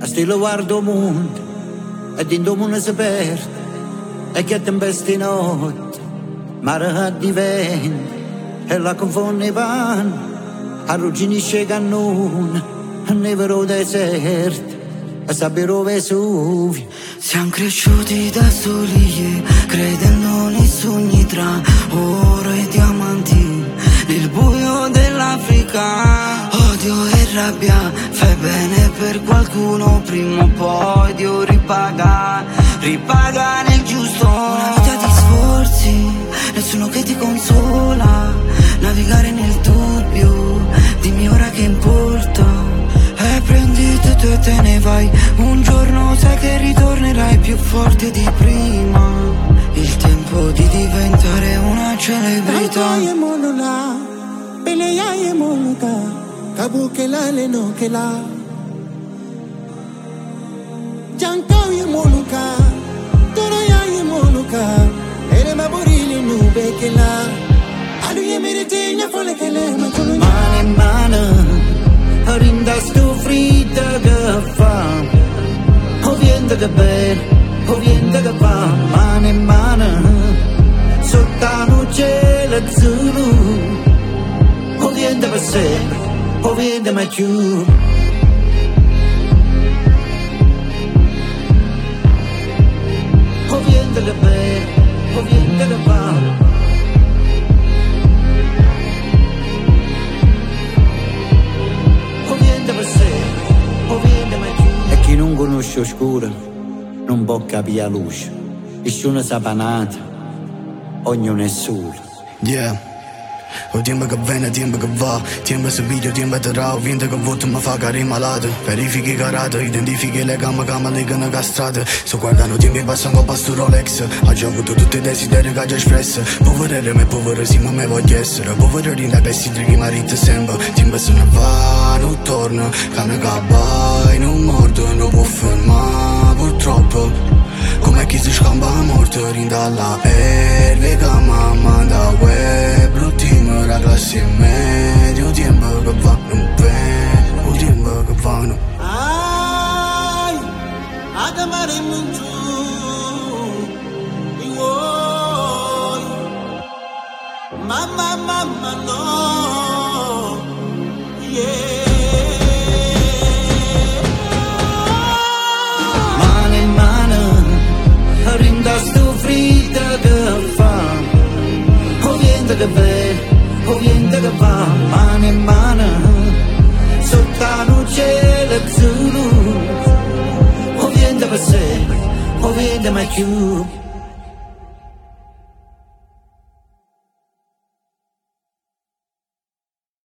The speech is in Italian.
stile guardo mondo e dentro mondo si perde e che tempesta in notte mare diventa e la confonde i panni arrugginisce cannone nevero deserto e sabbero Vesuvio. Siamo cresciuti da soli credendo nei sogni tra oro e diamanti nel buio dell'Africa. Odio e rabbia, fai bene per qualcuno, prima o poi Dio ripaga nel giusto. Una vita di sforzi, nessuno che ti consola, navigare nel dubbio, dimmi ora che importa. E prendi tutto e te ne vai, un giorno sai che ritornerai più forte di prima. Il tempo di diventare una celebrità. Kabu ke la le no ke la Jankau ye moluka Toro ya ye moluka Ere maburili nube ke la Alu ye merite nya fole ke le makulu Mane mane Rinda sto frita che fa O viento che bel O viento che va Mane mane Sottano cielo azzurro O viento per sempre O viento mai più. O viento che bene, o viento che va. O viento per sempre, o viento mai più. E chi non conosce oscuro non può capire la luce. Nessuno sapanata, ognuno è solo. Yeah. O tempo che viene, tempo che va, tempo se video, tempo te rao, vento che vuoto mi fa cari malato. Verifichi karate, identifichi le gambe che mi legano castrate. Sto guardando tempi passano con pasto Rolex. Oggi ho avuto tutti i desideri che ho già espresso. Povero me, povero sì, ma me voglio essere. Povero rinda che si trighi marito sempre. Tempo se ne va, non torna. Cane che vai, non morto, non può fermare purtroppo. Come chi si scampa a morte, rinda alla erve che mamma da web. L'ultimo la classe media, o tempo che va, non bene, o tempo che va, no. Ai, adamare mungiu Iwoi Mama, mama, no Yeah Rinda sto frita che fa O viento che bene, o viento che va Mano in mano Sottano cielo azzurro O viento per sempre, o viento mai più.